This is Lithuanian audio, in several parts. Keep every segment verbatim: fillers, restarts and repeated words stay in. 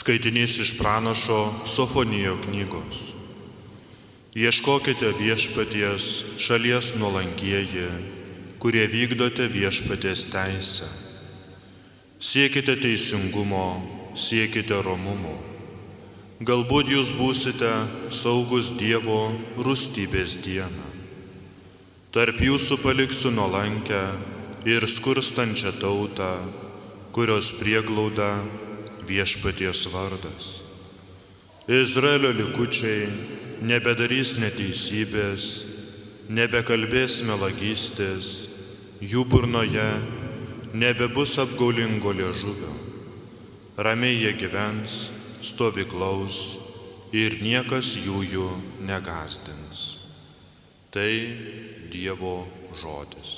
Skaitinys iš pranašo Sofonijo knygos. Ieškokite viešpaties šalies nuolankieji, kurie vykdote viešpaties teisę. Siekite teisingumo, siekite romumo. Galbūt jūs būsite saugus Dievo rūstybės dieną. Tarp jūsų paliksiu nuolankę ir skurstančią tautą, kurios prieglauda viešpaties vardas. Izraelio likučiai nebedarys neteisybės, nebekalbės melagystės, jų burnoje nebebus apgaulingo liežuvio. Ramiai jie gyvens, stovyklaus ir niekas jų jų negąsdins. Tai Dievo žodis.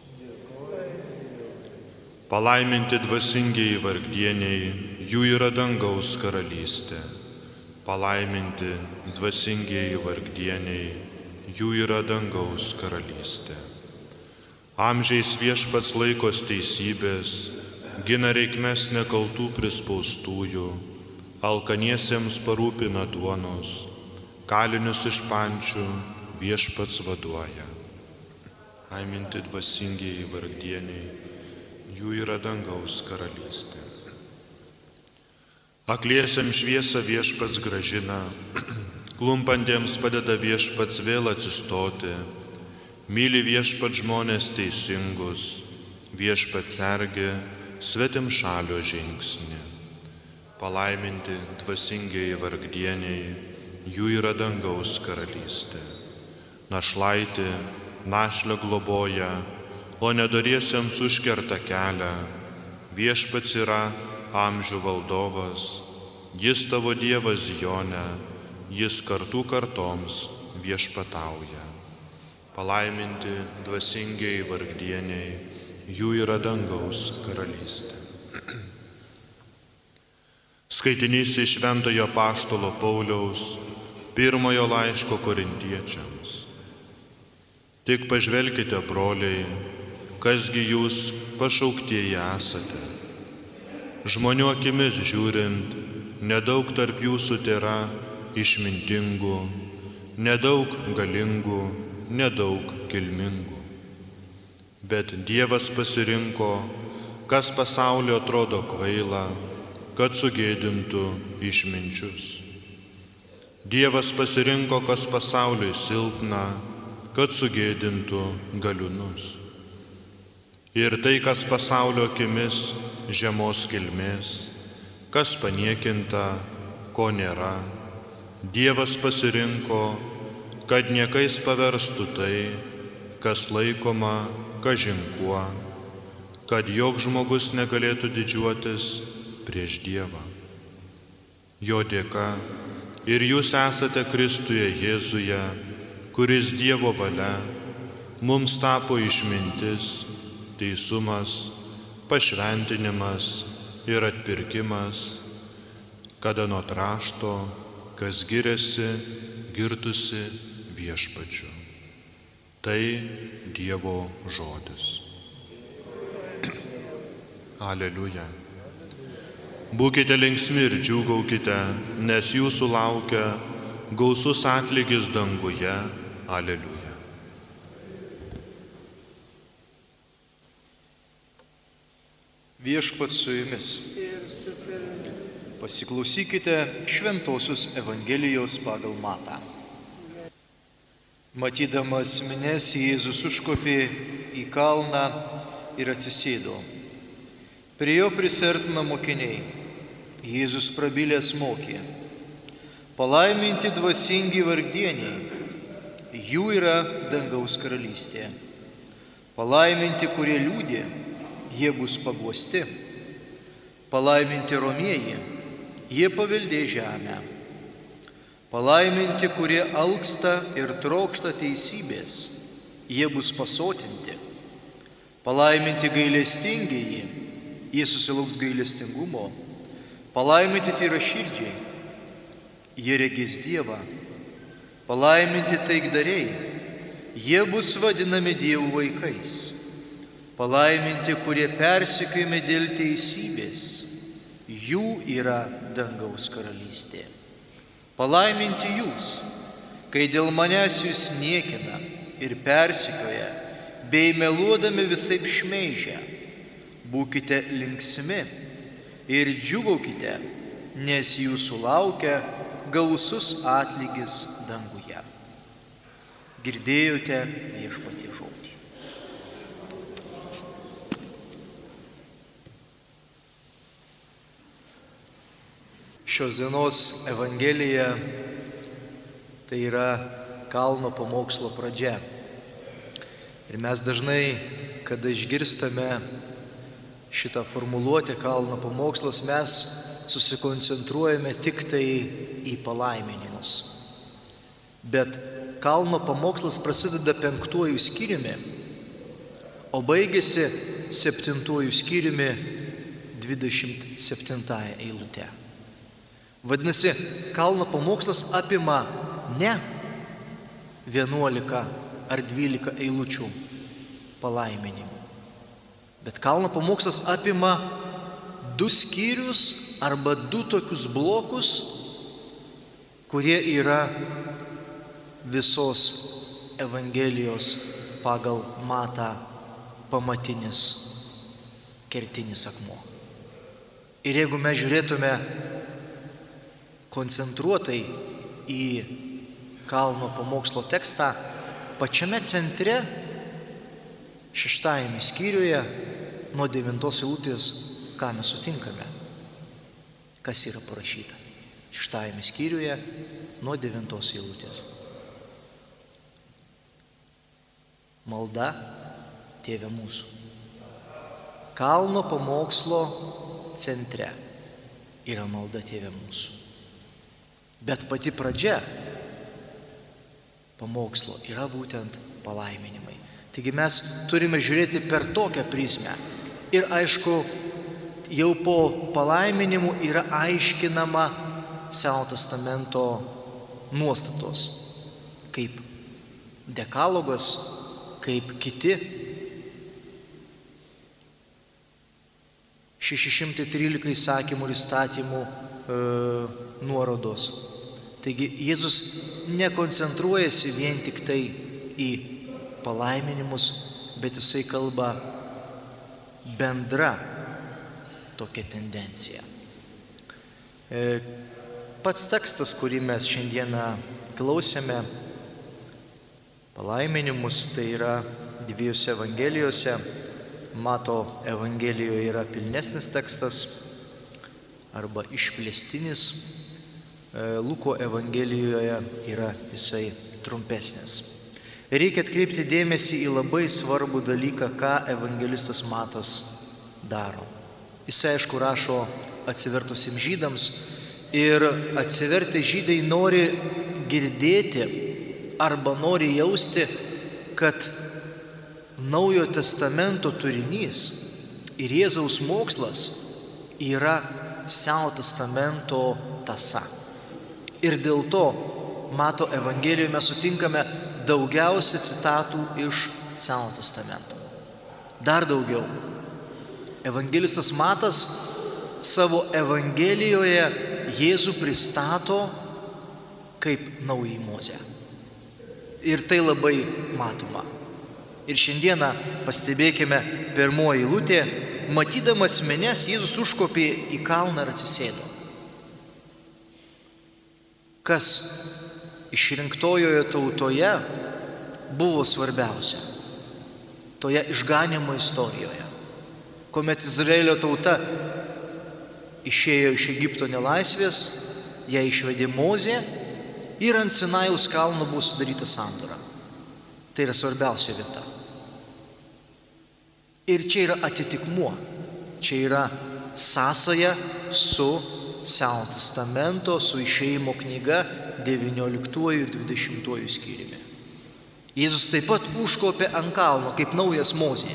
Palaiminti dvasingieji vargdieniai, jų yra dangaus karalystė. Palaiminti dvasingieji vargdieniai, jų yra dangaus karalystė. Amžiais viešpats laikos teisybės, gina reikmes nekaltų prispaustųjų, alkaniesiems parūpina duonos, kalinius iš pančių viešpats vaduoja. Palaiminti dvasingieji vargdieniai, jų yra dangaus karalystė. Akliesiems šviesą viešpats gražina, klumpantiems padeda viešpats vėl atsistoti, myli viešpats žmonės teisingus, viešpats sergi svetimšalio žingsnį. Palaiminti dvasingieji vargdieniai, jų yra dangaus karalystė. Našlaitį, našlę globoja, o nedoriesiems užkerta kelią. Viešpats yra amžių valdovas, jis tavo Dievas Zione, jis kartų kartoms viešpatauja. Palaiminti dvasingieji vargdieniai, jų yra dangaus karalystė. Skaitinys iš Šventojo Apaštalo Pauliaus pirmojo laiško korintiečiams. Tik pažvelkite, broliai, kasgi jūs pašauktieji esate. Žmonių akimis žiūrint, nedaug tarp jūsų tėra išmintingų, nedaug galingų, nedaug kilmingų. Bet Dievas pasirinko, kas pasaulio atrodo kvaila, kad sugėdintų išminčius. Dievas pasirinko, kas pasauliui silpna, kad sugėdintų galiūnus. Ir tai, kas pasaulio akimis žemos kilmės, kas paniekinta, ko nėra, Dievas pasirinko, kad niekais paverstų tai, kas laikoma kažin kuo, kad joks žmogus negalėtų didžiuotis prieš Dievą. Jo dėka ir jūs esate Kristuje Jėzuje, kuris Dievo valia mums tapo išmintis, teisumas, pašventinimas ir atpirkimas, kada nuo rašto, kas giriasi, girtusi viešpačiu. Tai Dievo žodis. Aleliuja. Būkite linksmi ir džiūgaukite, nes jūsų laukia gausus atlygis danguje. Aleliuja. Viešpats su jumis. Pasiklausykite Šventosios Evangelijos pagal Matą. Matydamas minias, Jėzus užkopė į kalną ir atsisėdo. Prie jo prisiartino mokiniai. Jėzus prabilęs mokė: palaiminti dvasingi vargdieniai, jų yra dangaus karalystė. Palaiminti, kurie liūdi, jie bus paguosti. Palaiminti romieji, jie paveldės žemę. Palaiminti, kurie alksta ir trokšta teisybės, jie bus pasotinti. Palaiminti gailestingieji, jie susilauks gailestingumo. Palaiminti tyraširdžiai, jie regės Dievą. Palaiminti taikdariai, jie bus vadinami Dievo vaikais. Palaiminti, kurie persekiojami dėl teisybės, jų yra dangaus karalystė. Palaiminti jūs, kai dėl manęs jūs niekina ir persekioja, bei meluodami visaip šmeižia. Būkite linksmi ir džiūgaukite, nes jūsų laukia gausus atlygis danguje. Girdėjote viešpaties žodį. Šios dienos Evangelija tai yra kalno pamokslo pradžia. Ir mes dažnai, kada išgirstame šitą formuluotę kalno pamokslas, mes susikoncentruojame tik tai į palaiminimus. Bet kalno pamokslas prasideda penktuoju skyriumi, o baigėsi septintuoju skyriumi dvidešimt septintąją eilutę. Vadinasi, kalno pamokslas apima ne vienuolika ar dvylika eilučių palaiminimų, bet kalno pamokslas apima du skyrius arba du tokius blokus, kurie yra visos Evangelijos pagal Matą pamatinis kertinis akmuo. Ir jeigu mes žiūrėtume koncentruotai į kalno pamokslo tekstą, pačiame centre, šeštajame skyriuje, nuo devintos eilutės, ką mes sutinkame, kas yra parašyta. Šeštajame skyriuje, nuo devintos eilutės. Malda Tėve mūsų. Kalno pamokslo centre yra malda Tėve mūsų. Bet pati pradžia pamokslo yra būtent palaiminimai. Taigi mes turime žiūrėti per tokią prizmę. Ir aišku, jau po palaiminimų yra aiškinama Senojo testamento nuostatos, kaip dekalogas, kaip kiti šeši šimtai trylika įsakymų ir įstatymų e, nuorodos. Taigi Jėzus nekoncentruojasi vien tik tai į palaiminimus, bet jisai kalba bendra tokia tendencija. E, pats tekstas, kurį mes šiandieną klausėme, palaiminimus, tai yra dviejose Evangelijose. Mato Evangelijoje yra pilnesnis tekstas arba išplėstinis, Luko Evangelijoje yra jisai trumpesnis. Reikia atkreipti dėmesį į labai svarbų dalyką, ką evangelistas Matas daro. Jisai, aišku, rašo atsivertusiems žydams ir atsivertę žydai nori girdėti arba nori jausti, kad Naujojo testamento turinys ir Jėzaus mokslas yra Senojo testamento tąsa. Ir dėl to Mato Evangelijoje mes sutinkame daugiausia citatų iš Senojo testamento. Dar daugiau. Evangelistas Matas savo Evangelijoje Jėzų pristato kaip naująjį Mozę. Ir tai labai matoma. Ir šiandieną pastebėkime pirmoji eilutė, matydamas minias, Jėzus užkopė į kalną ir atsisėdo. Kas išrinktojoje tautoje buvo svarbiausia? Toje išganymo istorijoje, kuomet Izraelio tauta išėjo iš Egipto nelaisvės, ją išvedė Mozė ir ant Sinajaus kalno buvo sudaryta sandora. Tai yra svarbiausia vieta. Ir čia yra atitikmuo, čia yra sąsaja su Senojo testamento, su Išėjimo knyga devynioliktuoju ir dvidešimtuoju skyriumi. Jėzus taip pat užkopė ant kalno kaip naujas Mozė.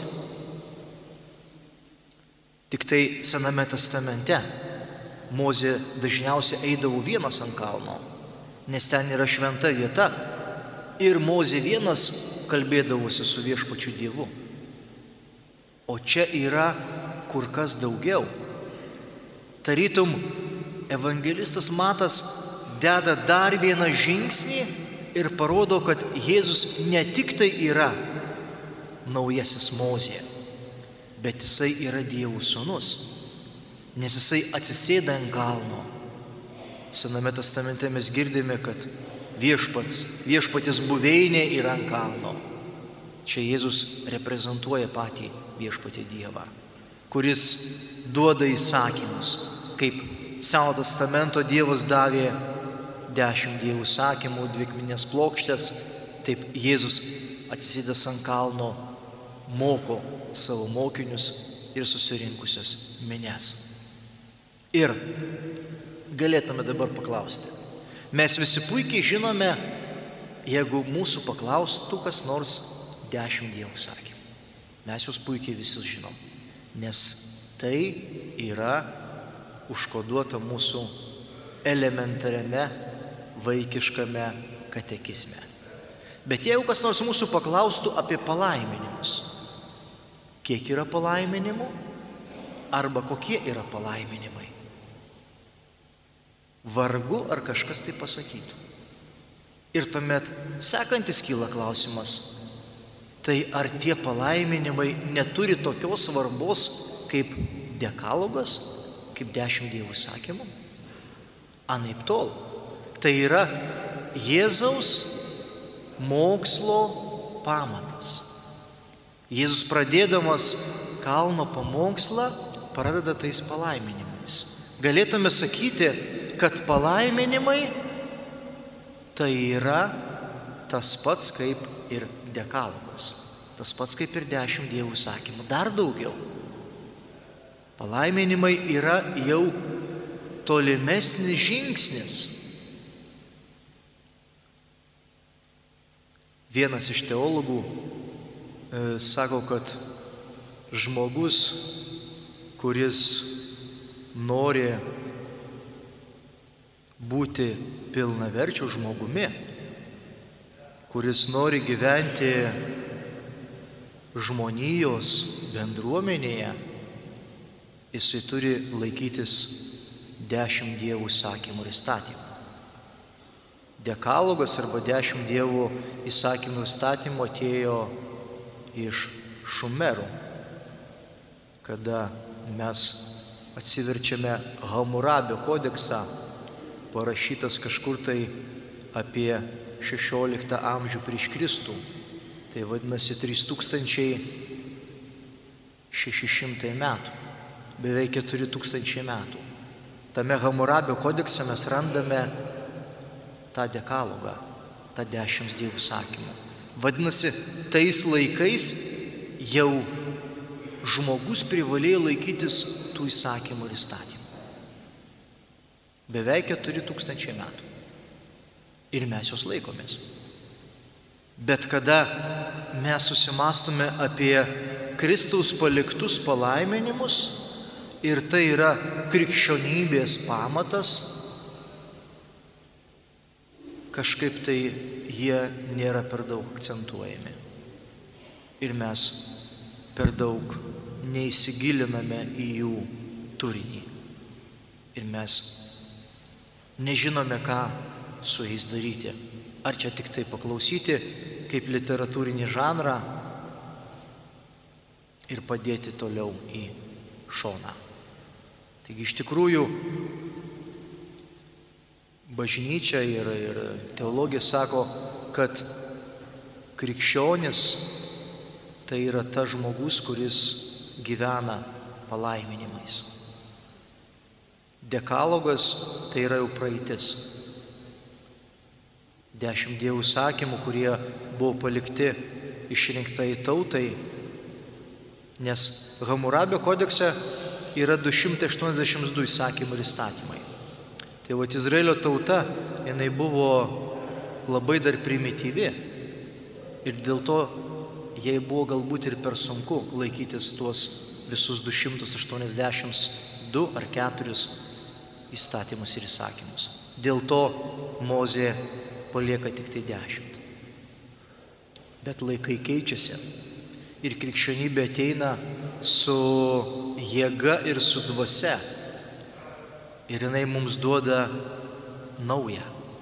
Tik tai Sename testamente Mozė dažniausiai eidavo vienas ant kalno, nes ten yra šventa vieta ir Mozė vienas kalbėdavosi su viešpačiu Dievu. O čia yra kur kas daugiau. Tarytum, evangelistas Matas deda dar vieną žingsnį ir parodo, kad Jėzus ne tik tai yra naujasis Mozė, bet jisai yra Dievo sūnus, nes jisai atsisėda ant kalno. Sename testamente mes girdime, kad viešpats, viešpaties buveinė yra ant kalno. Čia Jėzus reprezentuoja patį viešpatį Dievą, kuris duoda įsakymus, kaip Seno testamento Dievas davė dešimt Dievo įsakymų, dvi akmenės plokštės, taip Jėzus atsisėdęs ant kalno moko savo mokinius ir susirinkusias minias. Ir galėtume dabar paklausti. Mes visi puikiai žinome, jeigu mūsų paklaustų kas nors dešimt Dievo įsakymų. Mes juos puikiai visi žinom, nes tai yra užkoduota mūsų elementariame vaikiškame katekizme. Bet jeigu kas nors mūsų paklaustų apie palaiminimus, kiek yra palaiminimų arba kokie yra palaiminimai, vargu ar kažkas tai pasakytų. Ir tuomet sekantis kyla klausimas, tai ar tie palaiminimai neturi tokios svarbos kaip dekalogas, kaip dešimt Dievo įsakymų? Anaiptol. Tai yra Jėzaus mokslo pamatas. Jėzus pradėdamas kalno pamokslą pradeda tais palaiminimais. Galėtume sakyti, kad palaiminimai tai yra tas pats kaip ir dekalogas, tas pats kaip ir dešimt Dievo įsakymų, dar daugiau. Palaiminimai yra jau tolimesnis žingsnis. Vienas iš teologų e, sako, kad žmogus, kuris nori būti pilnaverčiu žmogumi, kuris nori gyventi žmonijos bendruomenėje, jisai turi laikytis dešimt Dievo įsakymų ir įstatymų. Dekalogas arba dešimt Dievo įsakymų ir įstatymų atėjo iš Šumerų, kada mes atsiverčiame Hamurabio kodeksą, parašytas kažkur tai apie šešioliktą amžių prieš Kristų. Tai vadinasi trys tūkstančiai šeši šimtai metų, beveik keturi tūkstančiai metų. Tame Hamurabio kodekse mes randame tą dekalogą, tą dešimt Dievo įsakymų. Vadinasi, tais laikais jau žmogus privalėjo laikytis tų įsakymų ir įstatymų. Beveik keturi tūkstančiai metų. Ir mes jos laikomės. Bet kada mes susimastome apie Kristaus paliktus palaiminimus ir tai yra krikščionybės pamatas, kažkaip tai jie nėra per daug akcentuojami. Ir mes per daug neįsigiliname į jų turinį. Ir mes nežinome, ką su jais daryti. Ar čia tik tai paklausyti kaip literatūrinį žanrą ir padėti toliau į šoną. Taigi iš tikrųjų bažnyčia ir, ir teologija sako, kad krikščionis tai yra tas žmogus, kuris gyvena palaiminimais. Dekalogas tai yra jau praeitis. Dešimt Dievo įsakymų, kurie buvo palikti išrinktai tautai, nes Hamurabio kodekse yra du šimtai aštuoniasdešimt du įsakymai ir įstatymai. Tai vat Izraelio tauta, jinai buvo labai dar primityvi ir dėl to jai buvo galbūt ir per sunku laikytis tuos visus du šimtus aštuoniasdešimt du ar keturis įstatymus ir įsakymus. Dėl to Mozė palieka tik tai dešimt. Bet laikai keičiasi ir krikščionybė ateina su jėga ir su dvasia. Ir jinai mums duoda naują,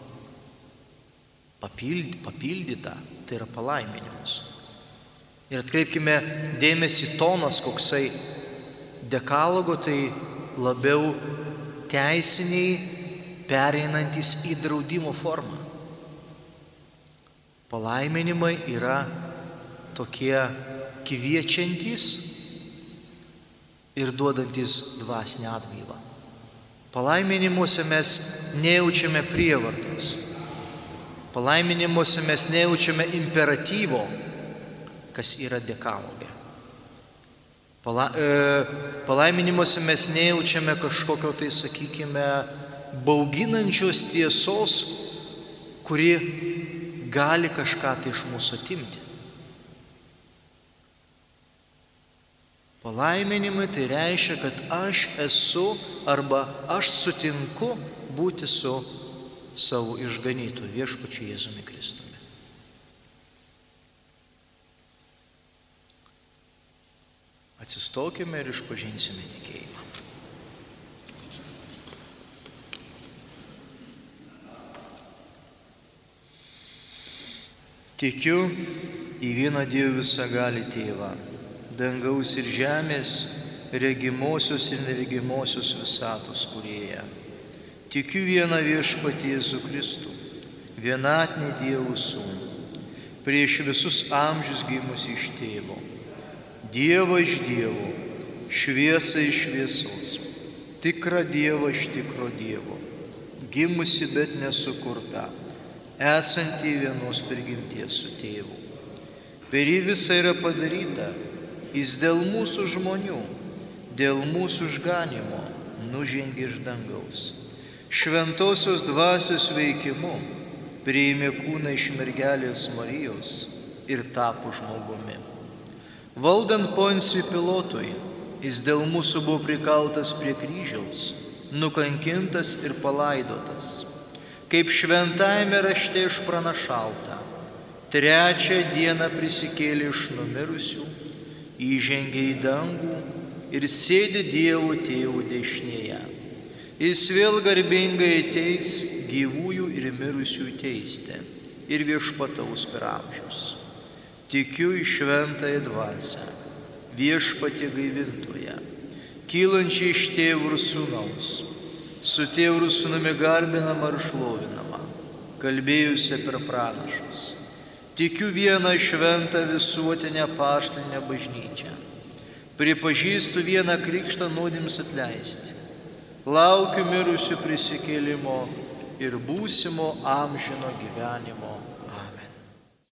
papildy, papildytą, tai yra palaiminimus. Ir atkreipkime dėmesį, tonas koksai dekalogo, tai labiau teisiniai, pereinantis į draudimo formą. Palaiminimai yra tokie kviečiantys ir duodantis dvasinę atgaivą. Palaiminimuose mes nejaučiame prievartos. Palaiminimuose mes nejaučiame imperatyvo, kas yra dekalogė. Pala, e, palaiminimuose mes nejaučiame kažkokio tai, sakykime, bauginančios tiesos, kuri gali kažką tai iš mūsų atimti. Palaiminimai tai reiškia, kad aš esu arba aš sutinku būti su savo išganytoju viešpačiu Jėzumi Kristumi. Atsistokime ir išpažinsime tikėjimą. Tikiu į vieną Dievą visagalį Tėvą, dangaus ir žemės, regimosios ir neregimosios visatos kūrėją. Tikiu vieną viešpatį Jėzų Kristų, vienatinį Dievo Sūnų, prieš visus amžius gimusį iš Tėvo, Dievą iš Dievo, šviesą iš šviesos, tikrą Dievą iš tikro Dievo, gimusi bet nesukurta, esantį vienos prigimties su Tėvu. Per jį visa yra padaryta, jis dėl mūsų žmonių, dėl mūsų išganimo nužengė iš dangaus. Šventosios dvasios veikimu priėmė kūną iš mergelės Marijos ir tapo žmogumi. Valdant Poncijui Pilotui, jis dėl mūsų buvo prikaltas prie kryžiaus, nukankintas ir palaidotas. Kaip šventajame rašte išpranašauta, trečią dieną prisikėlė iš numirusių, įžengė į dangų ir sėdi Dievo Tėvo dešinėje. Jis vėl garbingai ateis gyvųjų ir mirusiųjų teisti ir viešpataus per amžius. Tikiu į šventąją dvasią, viešpatį gaivintoją, kylančią iš Tėvo ir Sūnaus, su Tėvu ir Sūnumi garbinama ir šlovinama, kalbėjusi per pranašus. Tikiu vieną šventą visuotinę apaštalinę bažnyčią. Pripažįstu vieną krikštą nuodėms atleisti. Laukiu mirusių prisikėlimo ir būsimo amžino gyvenimo. Amen.